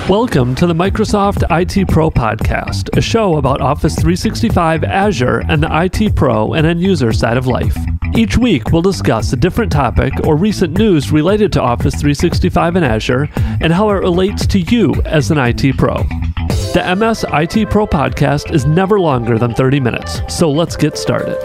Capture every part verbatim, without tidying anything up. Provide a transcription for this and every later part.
Welcome to the Microsoft I T Pro Podcast, a show about Office three sixty-five, Azure, and the I T Pro and end-user side of life. Each week, we'll discuss a different topic or recent news related to Office three sixty-five and Azure and how it relates to you as an I T Pro. The M S I T Pro Podcast is never longer than thirty minutes, so let's get started.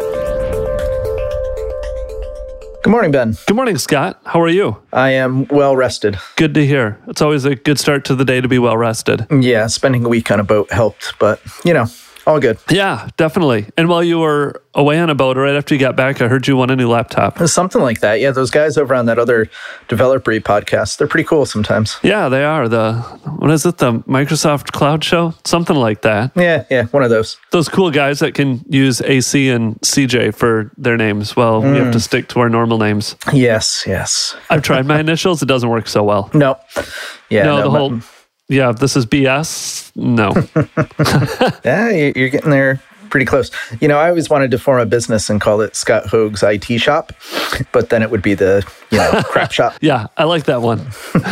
Good morning, Ben. Good morning, Scott. How are you? I am well rested. Good to hear. It's always a good start to the day to be well rested. Yeah, spending a week on a boat helped, but, you know, all good. Yeah, definitely. And while you were away on a boat, right after you got back, I heard you won a new laptop. Something like that. Yeah, those guys over on that other Developer podcast, they're pretty cool sometimes. Yeah, they are. The, what is it, the Microsoft Cloud Show? Something like that. Yeah, yeah, one of those. Those cool guys that can use A C and C J for their names. Well, mm. we have to stick to our normal names. Yes, yes. I've tried my initials. It doesn't work so well. No. Yeah, no, no the whole... My, Yeah, this is B S. No. Yeah, you're getting there pretty close. You know, I always wanted to form a business and call it Scott Hoag's I T Shop, but then it would be the, you know, crap shop. Yeah, I like that one.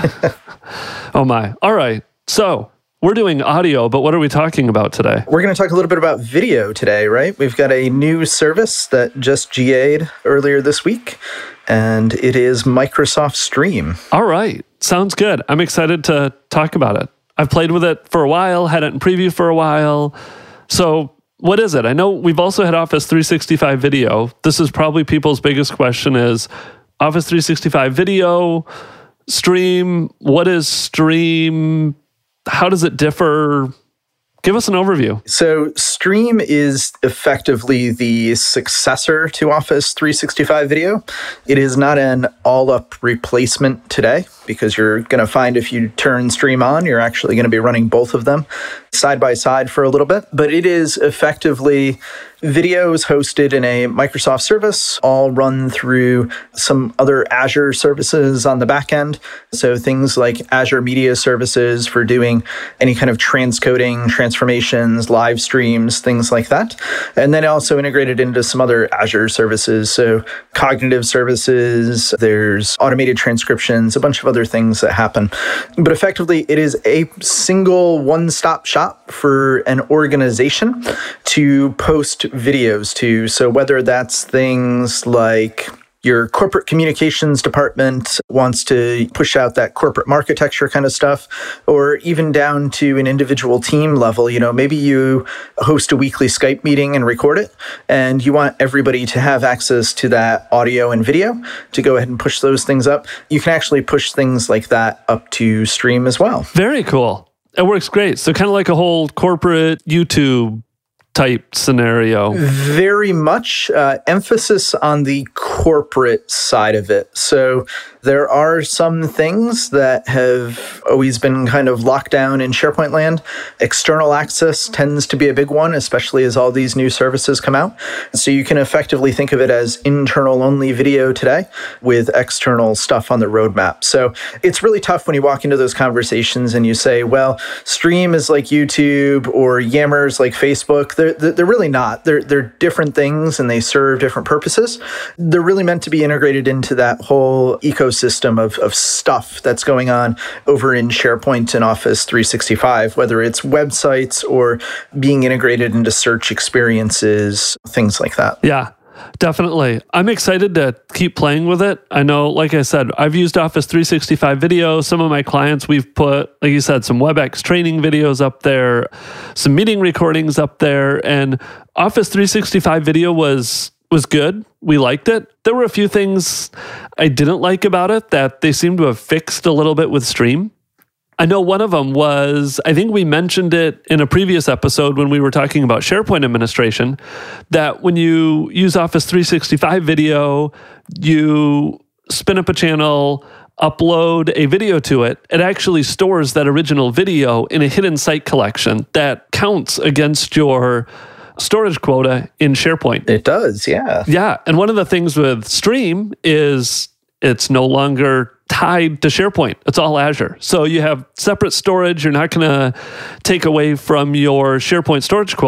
Oh my. All right. So we're doing audio, but what are we talking about today? We're going to talk a little bit about video today, right? We've got a new service that just G A'd earlier this week, and it is Microsoft Stream. All right. Sounds good. I'm excited to talk about it. I've played with it for a while, had it in preview for a while. So what is it? I know we've also had Office three sixty-five Video. This is probably people's biggest question is Office three sixty-five Video, Stream. What is Stream? How does it differ? Give us an overview. So Stream is effectively the successor to Office three sixty-five Video. It is not an all-up replacement today because you're going to find if you turn Stream on, you're actually going to be running both of them side by side for a little bit. But it is effectively videos hosted in a Microsoft service, all run through some other Azure services on the back end. So things like Azure Media Services for doing any kind of transcoding, transformations, live streams, things like that. And then also integrated into some other Azure services. So cognitive services, there's automated transcriptions, a bunch of other things that happen. But effectively, it is a single one-stop shop for an organization to post videos to. So whether that's things like your corporate communications department wants to push out that corporate architecture kind of stuff, or even down to an individual team level, you know, maybe you host a weekly Skype meeting and record it, and you want everybody to have access to that audio and video to go ahead and push those things up. You can actually push things like that up to Stream as well. Very cool. It works great. So kind of like a whole corporate YouTube type scenario. Very much uh, emphasis on the corporate side of it. So there are some things that have always been kind of locked down in SharePoint land. External access tends to be a big one, especially as all these new services come out. So you can effectively think of it as internal only video today with external stuff on the roadmap. So it's really tough when you walk into those conversations and you say, well, Stream is like YouTube or Yammer's like Facebook. They're, they're really not. They're, they're different things and they serve different purposes. They're really meant to be integrated into that whole ecosystem system of, of stuff that's going on over in SharePoint and Office three sixty-five, whether it's websites or being integrated into search experiences, things like that. Yeah, definitely. I'm excited to keep playing with it. I know, like I said, I've used Office three sixty-five Video. Some of my clients, we've put, like you said, some WebEx training videos up there, some meeting recordings up there, and Office three sixty-five Video was was good. We liked it. There were a few things I didn't like about it that they seem to have fixed a little bit with Stream. I know one of them was, I think we mentioned it in a previous episode when we were talking about SharePoint administration, that when you use Office three sixty-five Video, you spin up a channel, upload a video to it, it actually stores that original video in a hidden site collection that counts against your storage quota in SharePoint. It does, yeah. Yeah, and one of the things with Stream is it's no longer tied to SharePoint. It's all Azure. So you have separate storage. You're not going to take away from your SharePoint storage quota.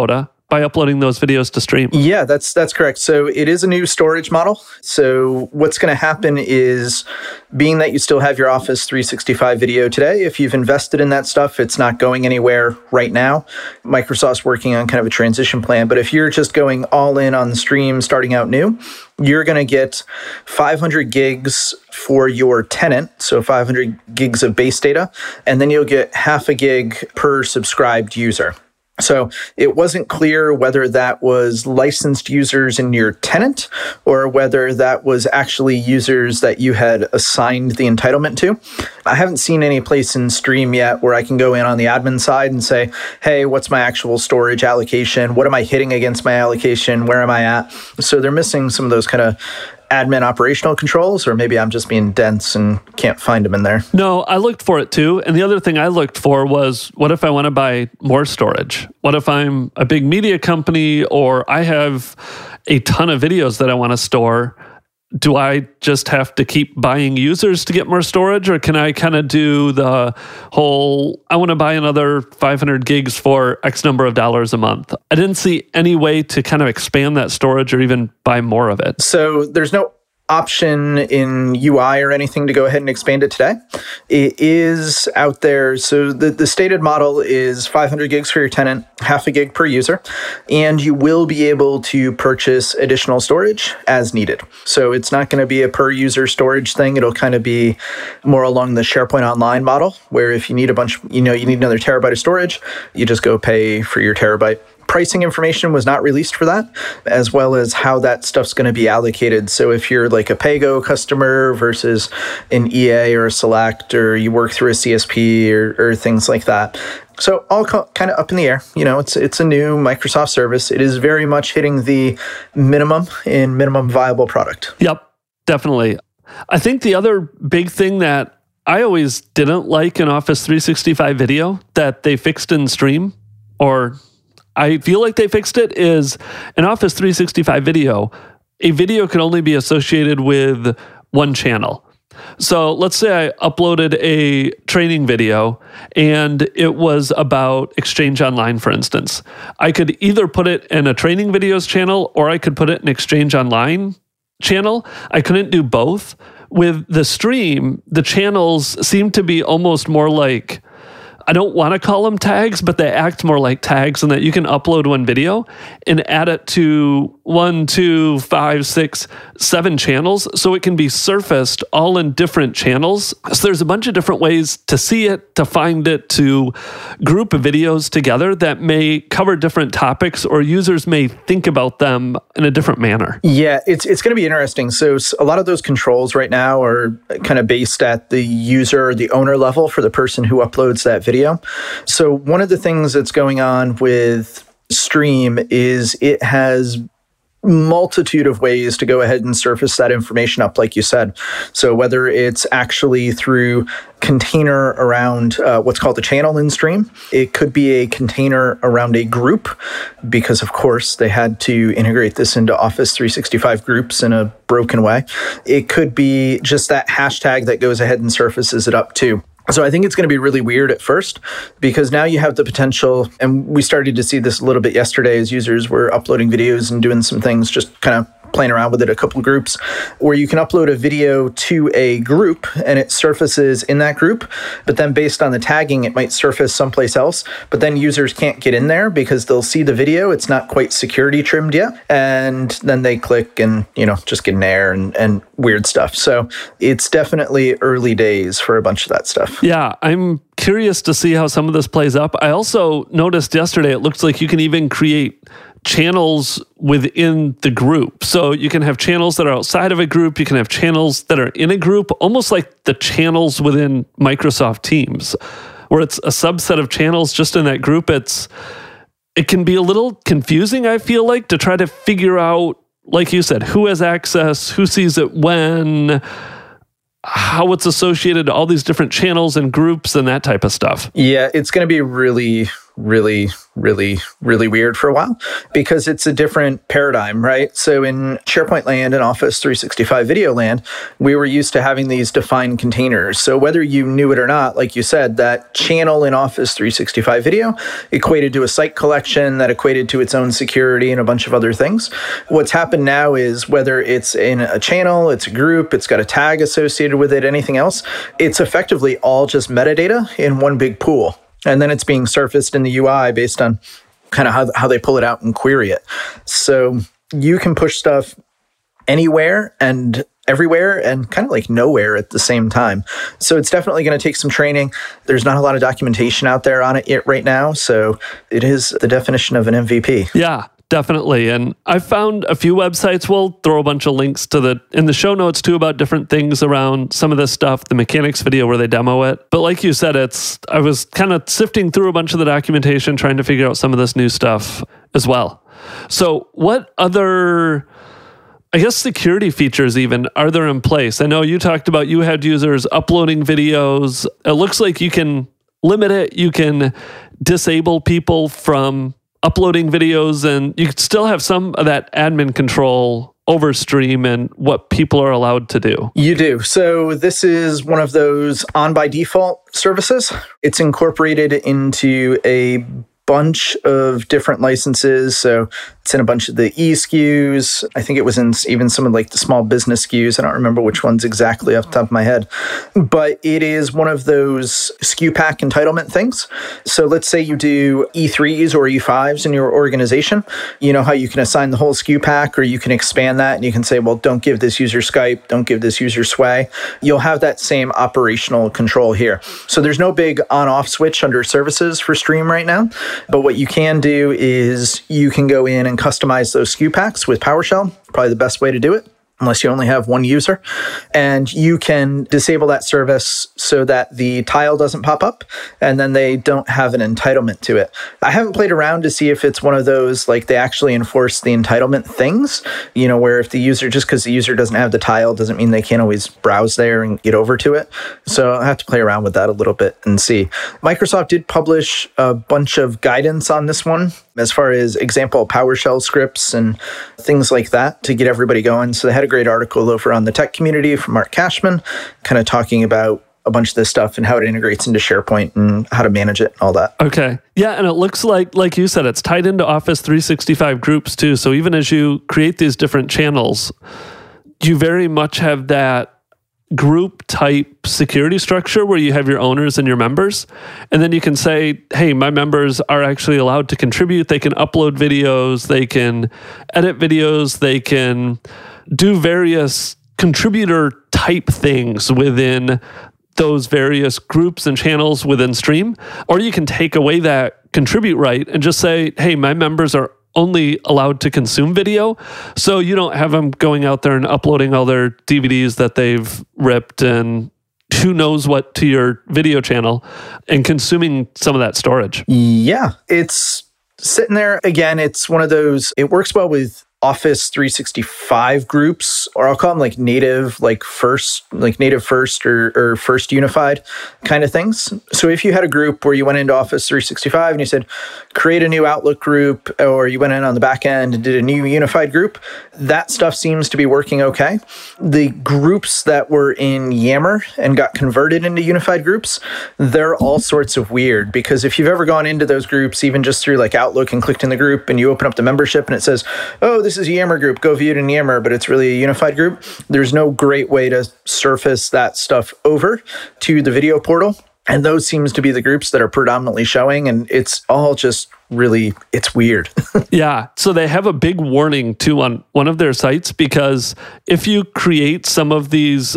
by uploading those videos to stream? Yeah, that's that's correct. So it is a new storage model. So what's going to happen is, being that you still have your Office three sixty-five video today, if you've invested in that stuff, it's not going anywhere right now. Microsoft's working on kind of a transition plan. But if you're just going all in on the stream, starting out new, you're going to get five hundred gigs for your tenant, so five hundred gigs of base data, and then you'll get half a gig per subscribed user. So it wasn't clear whether that was licensed users in your tenant or whether that was actually users that you had assigned the entitlement to. I haven't seen any place in Stream yet where I can go in on the admin side and say, hey, what's my actual storage allocation? What am I hitting against my allocation? Where am I at? So they're missing some of those kind of admin operational controls, or maybe I'm just being dense and can't find them in there. No, I looked for it too. And the other thing I looked for was, what if I want to buy more storage? What if I'm a big media company or I have a ton of videos that I want to store? Do I just have to keep buying users to get more storage, or can I kind of do the whole, I want to buy another five hundred gigs for X number of dollars a month? I didn't see any way to kind of expand that storage or even buy more of it. So there's no option in U I or anything to go ahead and expand it today. It is out there. So the, the stated model is five hundred gigs for your tenant, half a gig per user, and you will be able to purchase additional storage as needed. So it's not going to be a per user storage thing. It'll kind of be more along the SharePoint Online model, where if you need a bunch, you know, you need another terabyte of storage, you just go pay for your terabyte. Pricing information was not released for that, as well as how that stuff's going to be allocated. So if you're like a PayGo customer versus an E A or a Select, or you work through a C S P or, or things like that. So all co- kind of up in the air. You know, it's it's a new Microsoft service. It is very much hitting the minimum in minimum viable product. Yep, definitely. I think the other big thing that I always didn't like in Office three sixty-five video that they fixed in Stream, or I feel like they fixed it, is in Office three sixty-five video, a video can only be associated with one channel. So let's say I uploaded a training video and it was about Exchange Online, for instance. I could either put it in a training videos channel or I could put it in Exchange Online channel. I couldn't do both. With the Stream, the channels seem to be almost more like, I don't want to call them tags, but they act more like tags, in that you can upload one video and add it to one, two, five, six, seven channels. So it can be surfaced all in different channels. So there's a bunch of different ways to see it, to find it, to group videos together that may cover different topics, or users may think about them in a different manner. Yeah, it's it's going to be interesting. So a lot of those controls right now are kind of based at the user, the owner level for the person who uploads that video. So one of the things that's going on with Stream is it has multitude of ways to go ahead and surface that information up, like you said. So whether it's actually through container around uh, what's called a channel in Stream, it could be a container around a group, because of course they had to integrate this into Office three sixty-five groups in a broken way. It could be just that hashtag that goes ahead and surfaces it up too. So I think it's going to be really weird at first, because now you have the potential, and we started to see this a little bit yesterday as users were uploading videos and doing some things, just kind of playing around with it, a couple groups, where you can upload a video to a group and it surfaces in that group, but then based on the tagging, it might surface someplace else, but then users can't get in there because they'll see the video, it's not quite security trimmed yet, and then they click and, you know, just get an error and, and weird stuff. So it's definitely early days for a bunch of that stuff. Yeah, I'm curious to see how some of this plays up. I also noticed yesterday, it looks like you can even create channels within the group. So you can have channels that are outside of a group. You can have channels that are in a group, almost like the channels within Microsoft Teams, where it's a subset of channels just in that group. It's it can be a little confusing, I feel like, to try to figure out, like you said, who has access, who sees it when, how it's associated to all these different channels and groups and that type of stuff. Yeah, it's going to be really, really, really, really weird for a while because it's a different paradigm, right? So in SharePoint land and Office three sixty-five video land, we were used to having these defined containers. So whether you knew it or not, like you said, that channel in Office three sixty-five video equated to a site collection that equated to its own security and a bunch of other things. What's happened now is whether it's in a channel, it's a group, it's got a tag associated with it, anything else, it's effectively all just metadata in one big pool. And then it's being surfaced in the U I based on kind of how, how they pull it out and query it. So you can push stuff anywhere and everywhere and kind of like nowhere at the same time. So it's definitely going to take some training. There's not a lot of documentation out there on it yet right now. So it is the definition of an M V P. Yeah. Definitely. And I've found a few websites. We'll throw a bunch of links to the in the show notes too about different things around some of this stuff, the mechanics video where they demo it. But like you said, it's I was kind of sifting through a bunch of the documentation, trying to figure out some of this new stuff as well. So what other, I guess, security features even are there in place? I know you talked about you had users uploading videos. It looks like you can limit it. You can disable people from uploading videos, and you could still have some of that admin control over Stream and what people are allowed to do. You do. So this is one of those on by default services. It's incorporated into a bunch of different licenses. So it's in a bunch of the E S K Us. I think it was in even some of like the small business S K Us. I don't remember which ones exactly off the top of my head, but it is one of those S K U pack entitlement things. So let's say you do E threes or E fives in your organization. You know how you can assign the whole S K U pack, or you can expand that and you can say, well, don't give this user Skype, don't give this user Sway. You'll have that same operational control here. So there's no big on-off switch under services for Stream right now. But what you can do is you can go in and customize those S K U packs with PowerShell, probably the best way to do it, unless you only have one user. And you can disable that service so that the tile doesn't pop up and then they don't have an entitlement to it. I haven't played around to see if it's one of those, like they actually enforce the entitlement things, you know, where if the user, just because the user doesn't have the tile doesn't mean they can't always browse there and get over to it. So I'll have to play around with that a little bit and see. Microsoft did publish a bunch of guidance on this one as far as example PowerShell scripts and things like that to get everybody going. So they had a great article over on the tech community from Mark Cashman, kind of talking about a bunch of this stuff and how it integrates into SharePoint and how to manage it and all that. Okay. Yeah, and it looks like, like you said, it's tied into Office three sixty-five groups too. So even as you create these different channels, you very much have that group type security structure where you have your owners and your members. And then you can say, hey, my members are actually allowed to contribute. They can upload videos, they can edit videos, they can do various contributor type things within those various groups and channels within Stream. Or you can take away that contribute right and just say, hey, my members are only allowed to consume video. So you don't have them going out there and uploading all their D V Ds that they've ripped and who knows what to your video channel and consuming some of that storage. Yeah, it's sitting there. Again, it's one of those, it works well with Office three sixty-five groups, or I'll call them like native, like first, like native first or, or first unified kind of things. So if you had a group where you went into Office three sixty-five and you said, create a new Outlook group, or you went in on the back end and did a new unified group, that stuff seems to be working okay. The groups that were in Yammer and got converted into unified groups, they're all sorts of weird, because if you've ever gone into those groups, even just through like Outlook and clicked in the group and you open up the membership and it says, oh, this This is a Yammer group, go view it in Yammer, but it's really a unified group. There's no great way to surface that stuff over to the video portal. And those seems to be the groups that are predominantly showing. And it's all just really, it's weird. Yeah. So they have a big warning too on one of their sites, because if you create some of these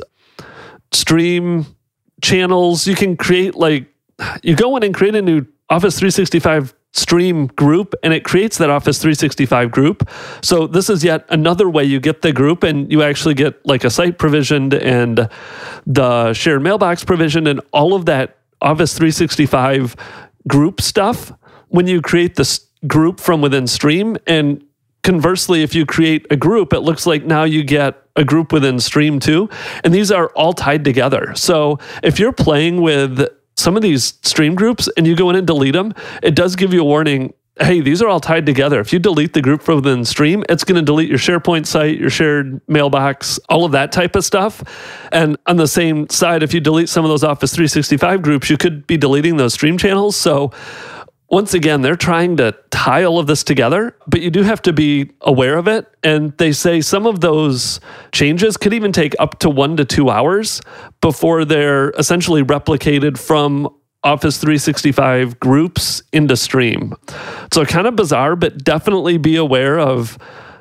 Stream channels, you can create like, you go in and create a new Office three sixty-five Stream group, and it creates that Office three sixty-five group. So this is yet another way you get the group, and you actually get like a site provisioned and the shared mailbox provisioned and all of that Office three sixty-five group stuff when you create this group from within Stream. And conversely, if you create a group, it looks like now you get a group within Stream too. And these are all tied together. So if you're playing with some of these stream groups and you go in and delete them, it does give you a warning. Hey, these are all tied together. If you delete the group from within Stream, it's going to delete your SharePoint site, your shared mailbox, all of that type of stuff. And on the same side, if you delete some of those Office three sixty-five groups, you could be deleting those Stream channels. So once again, they're trying to tie all of this together, but you do have to be aware of it. And they say some of those changes could even take up to one to two hours before they're essentially replicated from Office three sixty-five groups into Stream. So kind of bizarre, but definitely be aware of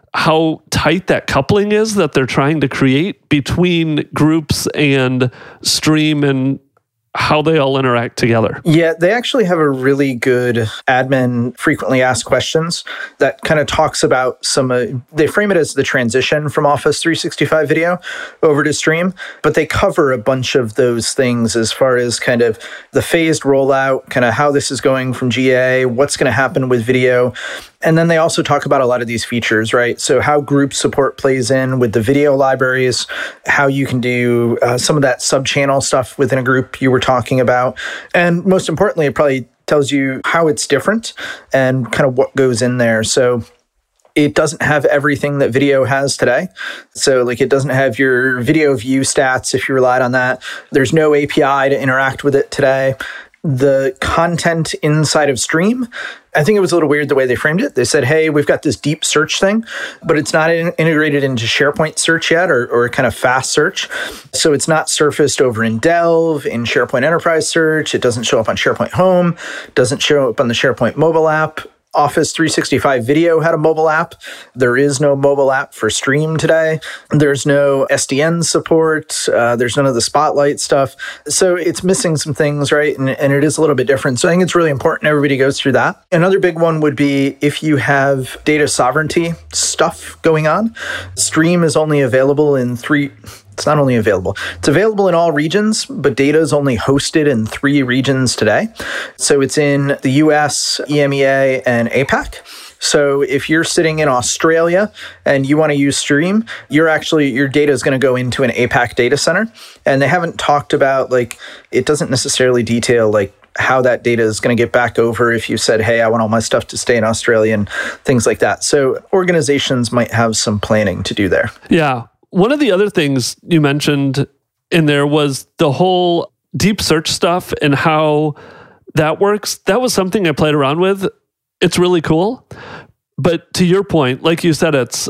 how tight that coupling is that they're trying to create between groups and Stream and how they all interact together. Yeah, they actually have a really good admin frequently asked questions that kind of talks about some, uh, they frame it as the transition from Office three sixty-five video over to Stream, but they cover a bunch of those things as far as kind of the phased rollout, kind of how this is going from G A, what's going to happen with video. And then they also talk about a lot of these features, right? So how group support plays in with the video libraries, how you can do uh, some of that sub-channel stuff within a group you were talking about. And most importantly, it probably tells you how it's different and kind of what goes in there. So it doesn't have everything that video has today. So like it doesn't have your video view stats if you relied on that. There's no A P I to interact with it today. The content inside of Stream, I think it was a little weird the way they framed it. They said, hey, we've got this deep search thing, but it's not in- integrated into SharePoint search yet or, or kind of fast search. So it's not surfaced over in Delve, in SharePoint Enterprise Search. It doesn't show up on SharePoint Home, doesn't show up on the SharePoint mobile app. Office three sixty-five Video had a mobile app. There is no mobile app for Stream today. There's no S D N support. Uh, there's none of the Spotlight stuff. So it's missing some things, right? And, and it is a little bit different. So I think it's really important everybody goes through that. Another big one would be if you have data sovereignty stuff going on. Stream is only available in three... It's not only available. It's available in all regions, but data is only hosted in three regions today. So it's in the U S, E M E A, and APAC. So if you're sitting in Australia and you want to use Stream, you're actually, your data is going to go into an APAC data center. And they haven't talked about, like, it doesn't necessarily detail, like, how that data is going to get back over if you said, hey, I want all my stuff to stay in Australia and things like that. So organizations might have some planning to do there. Yeah. One of the other things you mentioned in there was the whole deep search stuff and how that works. That was something I played around with. It's really cool. But to your point, like you said, it's,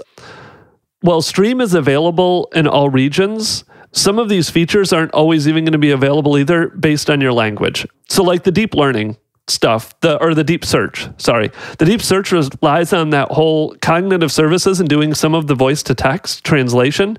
well, Stream is available in all regions. Some of these features aren't always even going to be available either based on your language. So like the deep learning stuff, the or the deep search, sorry. The deep search relies on that whole cognitive services and doing some of the voice to text translation.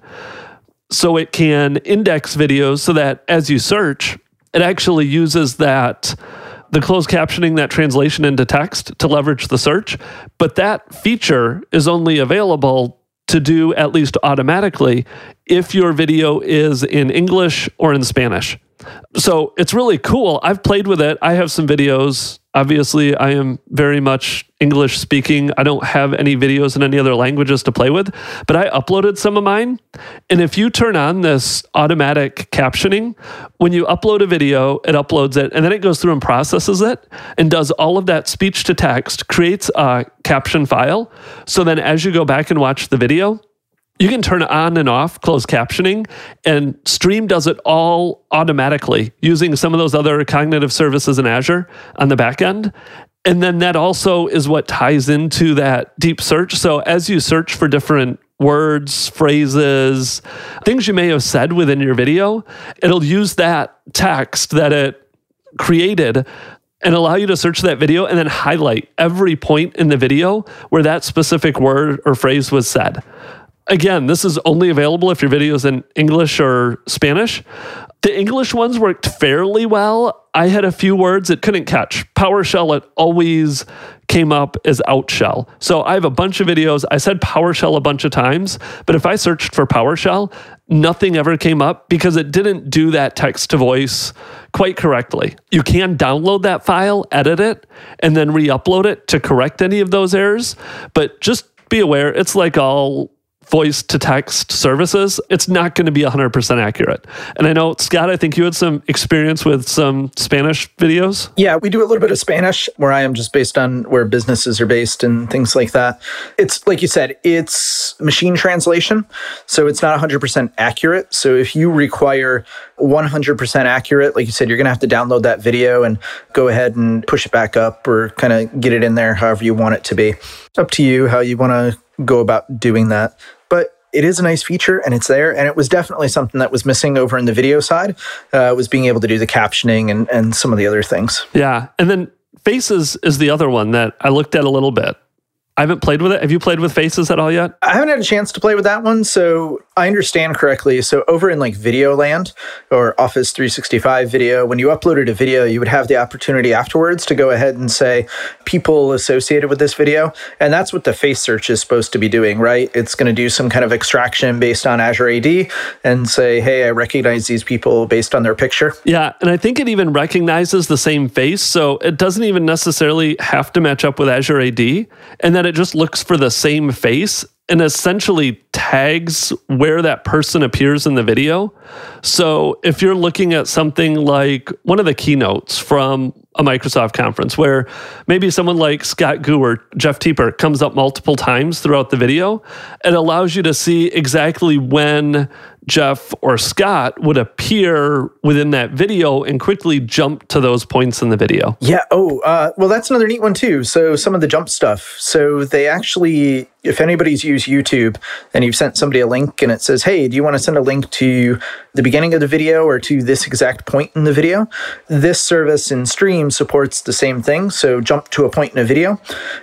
So it can index videos so that as you search, it actually uses that, the closed captioning, that translation into text to leverage the search. But that feature is only available to do at least automatically if your video is in English or in Spanish. So it's really cool. I've played with it. I have some videos. Obviously, I am very much English speaking. I don't have any videos in any other languages to play with, but I uploaded some of mine. And if you turn on this automatic captioning, when you upload a video, it uploads it, and then it goes through and processes it and does all of that speech to text, creates a caption file. So then as you go back and watch the video, you can turn on and off closed captioning, and Stream does it all automatically using some of those other cognitive services in Azure on the back end. And then that also is what ties into that deep search. So as you search for different words, phrases, things you may have said within your video, it'll use that text that it created and allow you to search that video and then highlight every point in the video where that specific word or phrase was said. Again, this is only available if your video is in English or Spanish. The English ones worked fairly well. I had a few words it couldn't catch. PowerShell, it always came up as OutShell. So I have a bunch of videos. I said PowerShell a bunch of times, but if I searched for PowerShell, nothing ever came up because it didn't do that text to voice quite correctly. You can download that file, edit it, and then re-upload it to correct any of those errors. But just be aware, it's like all voice to text services, it's not going to be one hundred percent accurate. And I know, Scott, I think you had some experience with some Spanish videos. Yeah, we do a little bit of Spanish where I am, just based on where businesses are based and things like that. It's like you said, it's machine translation. So it's not one hundred percent accurate. So if you require one hundred percent accurate, like you said, you're going to have to download that video and go ahead and push it back up or kind of get it in there however you want it to be. It's up to you how you want to go about doing that. But it is a nice feature and it's there. And it was definitely something that was missing over in the video side, uh, was being able to do the captioning and, and some of the other things. Yeah. And then Faces is the other one that I looked at a little bit. I haven't played with it. Have you played with Faces at all yet? I haven't had a chance to play with that one. So I understand correctly. So over in like Video Land or Office three sixty-five Video, when you uploaded a video, you would have the opportunity afterwards to go ahead and say people associated with this video. And that's what the face search is supposed to be doing, right? It's going to do some kind of extraction based on Azure A D and say, hey, I recognize these people based on their picture. Yeah. And I think it even recognizes the same face. So it doesn't even necessarily have to match up with Azure A D. And then it just looks for the same face and essentially tags where that person appears in the video. So if you're looking at something like one of the keynotes from a Microsoft conference where maybe someone like Scott Gu or Jeff Teeper comes up multiple times throughout the video, it allows you to see exactly when Jeff or Scott would appear within that video and quickly jump to those points in the video. Yeah. Oh, uh, well, that's another neat one too. So some of the jump stuff. So they actually, if anybody's used YouTube and you've sent somebody a link and it says, hey, do you want to send a link to the beginning of the video or to this exact point in the video? This service in Stream supports the same thing. So jump to a point in a video.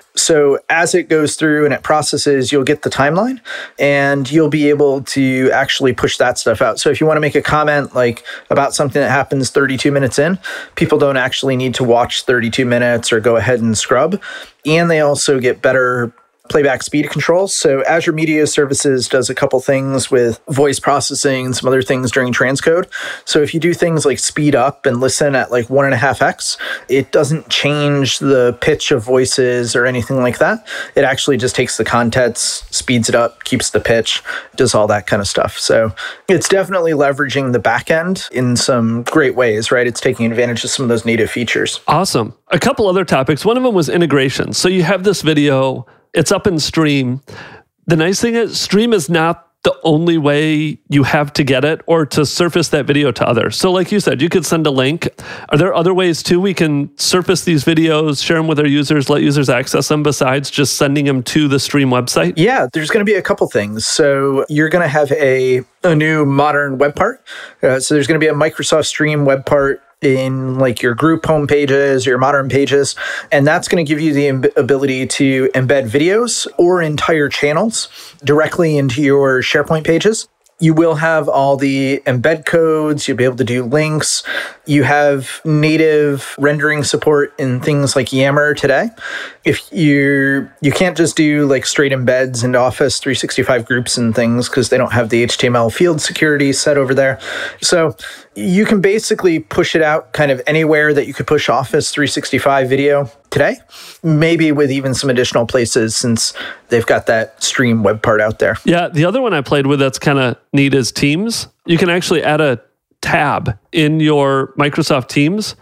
So as it goes through and it processes, you'll get the timeline and you'll be able to actually push that stuff out. So if you want to make a comment like about something that happens thirty-two minutes in, people don't actually need to watch thirty-two minutes or go ahead and scrub. And they also get better playback speed controls. So Azure Media Services does a couple things with voice processing and some other things during transcode. So if you do things like speed up and listen at like one and a half X, it doesn't change the pitch of voices or anything like that. It actually just takes the contents, speeds it up, keeps the pitch, does all that kind of stuff. So it's definitely leveraging the back end in some great ways, right? It's taking advantage of some of those native features. Awesome. A couple other topics. One of them was integration. So you have this video, it's up in Stream. The nice thing is Stream is not the only way you have to get it or to surface that video to others. So like you said, you could send a link. Are there other ways too we can surface these videos, share them with our users, let users access them besides just sending them to the Stream website? Yeah, there's going to be a couple things. So you're going to have a, a new modern web part. Uh, so there's going to be a Microsoft Stream web part in like your group home pages, your modern pages. And that's going to give you the amb- ability to embed videos or entire channels directly into your SharePoint pages. You will have all the embed codes. You'll be able to do links. You have native rendering support in things like Yammer today. If you you can't just do like straight embeds into Office three sixty-five groups and things because they don't have the H T M L field security set over there. So you can basically push it out kind of anywhere that you could push Office three sixty-five video today, maybe with even some additional places since they've got that Stream web part out there. Yeah, the other one I played with that's kind of neat is Teams. You can actually add a tab in your Microsoft Teams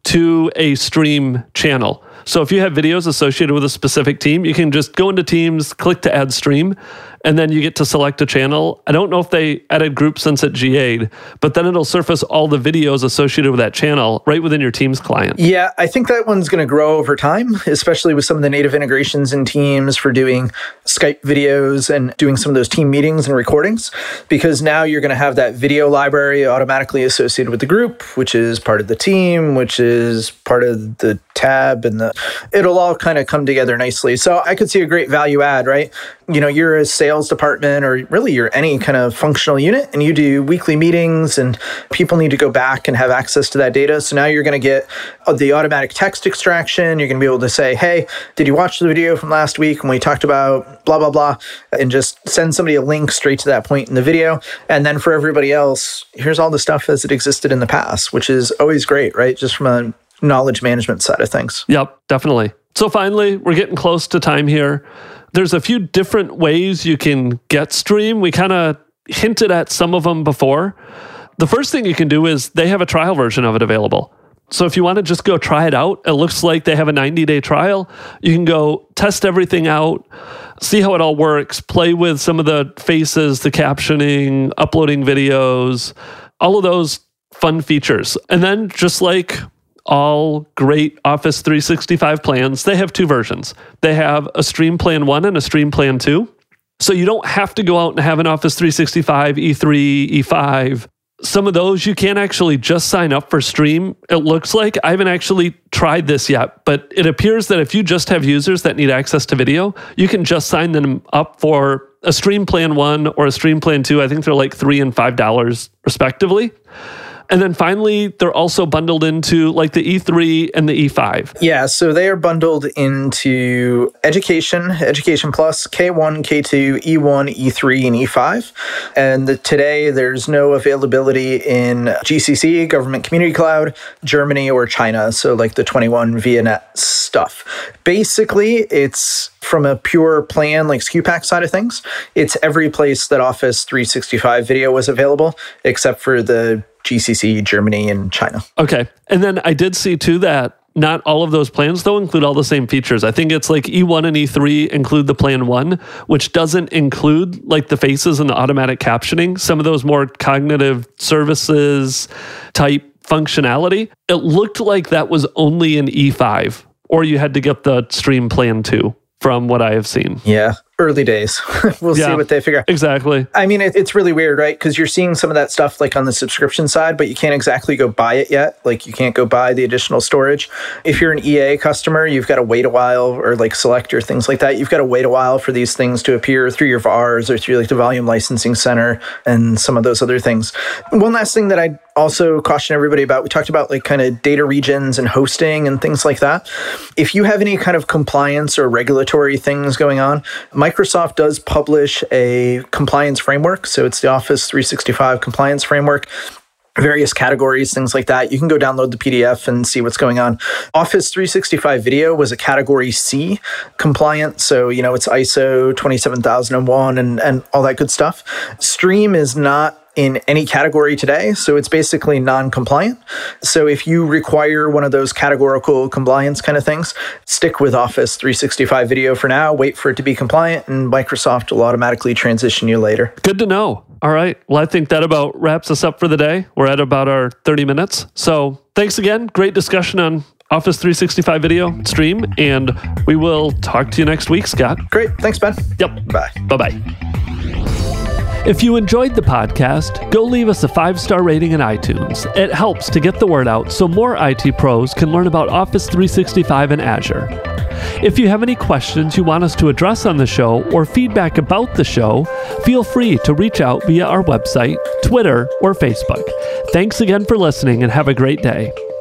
to a Stream channel. So if you have videos associated with a specific team, you can just go into Teams, click to add stream, and then you get to select a channel. I don't know if they added groups since it G A'd, but then it'll surface all the videos associated with that channel right within your Teams client. Yeah, I think that one's going to grow over time, especially with some of the native integrations in Teams for doing Skype videos and doing some of those team meetings and recordings, because now you're going to have that video library automatically associated with the group, which is part of the team, which is part of the tab, and the it'll all kind of come together nicely. So I could see a great value add, right? You know, you're a sales department or really you're any kind of functional unit and you do weekly meetings and people need to go back and have access to that data. So now you're going to get the automatic text extraction. You're going to be able to say, hey, did you watch the video from last week when we talked about blah, blah, blah, and just send somebody a link straight to that point in the video. And then for everybody else, here's all the stuff as it existed in the past, which is always great, right? Just from a knowledge management side of things. Yep, definitely. So finally, we're getting close to time here. There's a few different ways you can get Stream. We kind of hinted at some of them before. The first thing you can do is they have a trial version of it available. So if you want to just go try it out, it looks like they have a ninety-day trial. You can go test everything out, see how it all works, play with some of the faces, the captioning, uploading videos, all of those fun features. And then just like all great Office three sixty-five plans, they have two versions. They have a Stream Plan one and a Stream Plan two. So you don't have to go out and have an Office three sixty-five, E three, E five. Some of those you can actually just sign up for Stream. It looks like I haven't actually tried this yet, but it appears that if you just have users that need access to video, you can just sign them up for a Stream Plan one or a Stream Plan two. I think they're like three and five dollars respectively. And then finally, they're also bundled into like the E three and the E five. Yeah, so they are bundled into Education, Education Plus, K one, K two, E one, E three, and E five. And the, today, there's no availability in G C C, Government Community Cloud, Germany, or China. So like the twenty-one ViaNet stuff. Basically, it's from a pure plan, like S K U pack side of things, it's every place that Office three sixty-five video was available, except for the G C C, Germany, and China. Okay. And then I did see too that not all of those plans, though, include all the same features. I think it's like E one and E three include the Plan one, which doesn't include like the faces and the automatic captioning, some of those more cognitive services type functionality. It looked like that was only in E five, or you had to get the Stream Plan two from what I have seen. Yeah. Early days. We'll yeah, see what they figure out. Exactly. I mean, it, it's really weird, right? Because you're seeing some of that stuff like on the subscription side, but you can't exactly go buy it yet. Like you can't go buy the additional storage. If you're an E A customer, you've got to wait a while, or like Select or things like that. You've got to wait a while for these things to appear through your V A Rs or through like the Volume Licensing Center and some of those other things. One last thing that I also caution everybody about, we talked about like kind of data regions and hosting and things like that. If you have any kind of compliance or regulatory things going on, Microsoft does publish a compliance framework. So it's the Office three sixty-five compliance framework, various categories, things like that. You can go download the P D F and see what's going on. Office three sixty-five video was a category C compliant. So, you know, it's I S O twenty-seven thousand one and, and all that good stuff. Stream is not in any category today, so it's basically non-compliant. So if you require one of those categorical compliance kind of things, stick with Office three sixty-five video for now, wait for it to be compliant, and Microsoft will automatically transition you later. Good to know. All right. Well, I think that about wraps us up for the day. We're at about our thirty minutes. So thanks again. Great discussion on Office three sixty-five video Stream, and we will talk to you next week, Scott. Great. Thanks, Ben. Yep. Bye. Bye-bye. If you enjoyed the podcast, go leave us a five-star rating in iTunes. It helps to get the word out so more I T pros can learn about Office three sixty-five and Azure. If you have any questions you want us to address on the show or feedback about the show, feel free to reach out via our website, Twitter, or Facebook. Thanks again for listening and have a great day.